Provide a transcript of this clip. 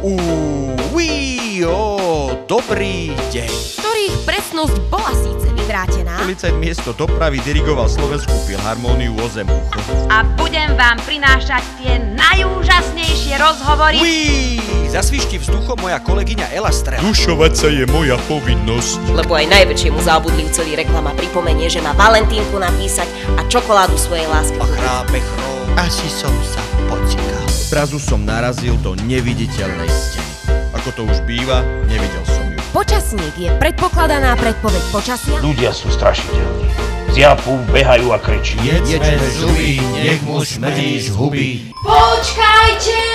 Dobrý deň. Ktorých presnosť bola síce vyvrátená. Policajt miesto dopravy dirigoval Slovenskú filharmóniu o Zemucho. A budem vám prinášať tie najúžasnejšie rozhovory. Zasvišti vzduchom moja kolegyňa Ela Strela. Dušovať sa je moja povinnosť. Lebo aj najväčšiemu zábudlivcovi reklama pripomenie, že má Valentínku napísať a čokoládu svojej láske. A chrápe chróm. Asi som sa pocikal. Zrazu som narazil do neviditeľnej steny. Ako to už býva, nevidel som ju. Počasník je predpokladaná predpoveď počasia. Ľudia sú strašidelní. Zjapú, behajú a kričí. Jedzme zuby, nech mu smrdí z huby. Počkajte!